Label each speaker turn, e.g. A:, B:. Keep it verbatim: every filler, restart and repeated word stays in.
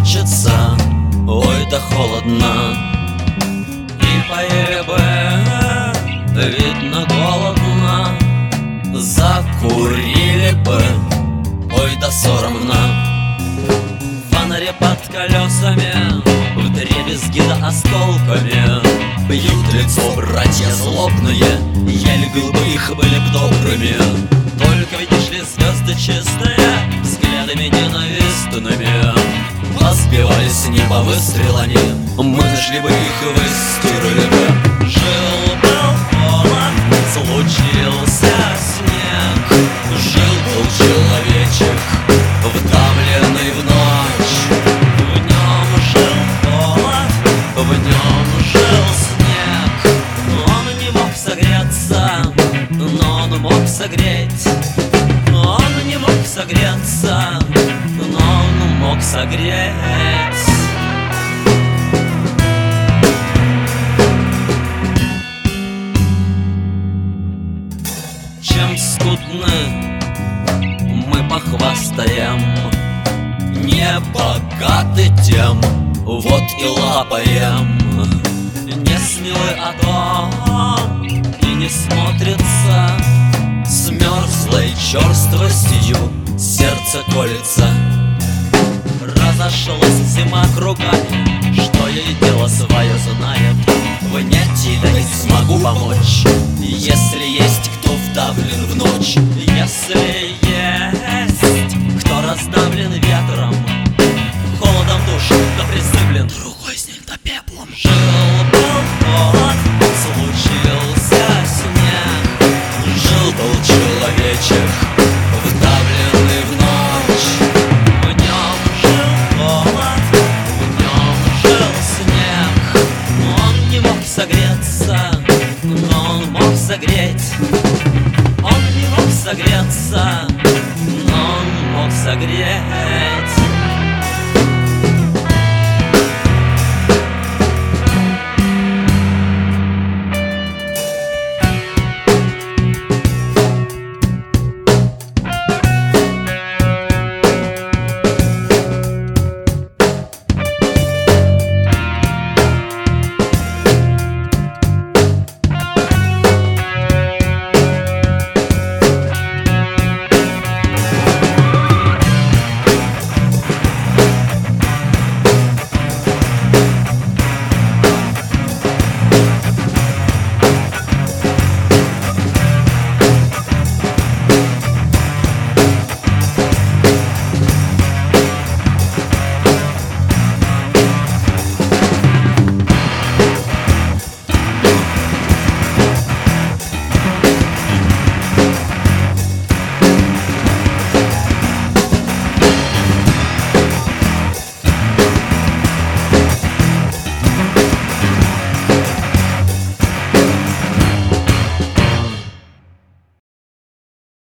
A: хочется, ой, да холодно. И поели бы, видно, голодно, закурили бы, ой, да соромно. Фонари под колесами, вдребезги да осколками бьют лицо братья злобные, я любил бы их, были б добрыми. Только видишь ли, звезды чистые, взглядами ненавистными разбивались с неба выстрелами, мы нашли бы их и выстирали бы. Жил-был холод, случился снег, жил-был человечек, вдавленный в ночь. В нем жил холод, в нем жил снег. Он не мог согреться, но он мог согреть. Он не мог согреться, но он мог согреть. Чем скудны мы похвастаем, не богаты тем, вот и лапаем. Не смелы о том и не смотрится, с мерзлой черствостью сердце колется. Разошлась зима кругами, что ей дело свое знает. Внять ей да не смогу помочь, если есть кто вдавлен в ночь. Если есть кто раздавлен ветром, холодом душ да присыплен другой с них да пеплом. Жил-был холод, случился снег, жил-был человечек, вдавленный в ночь. В нем жил холод, в нем жил снег. Он не мог согреться, но он мог согреть. Он не мог согреться, но он мог согреть.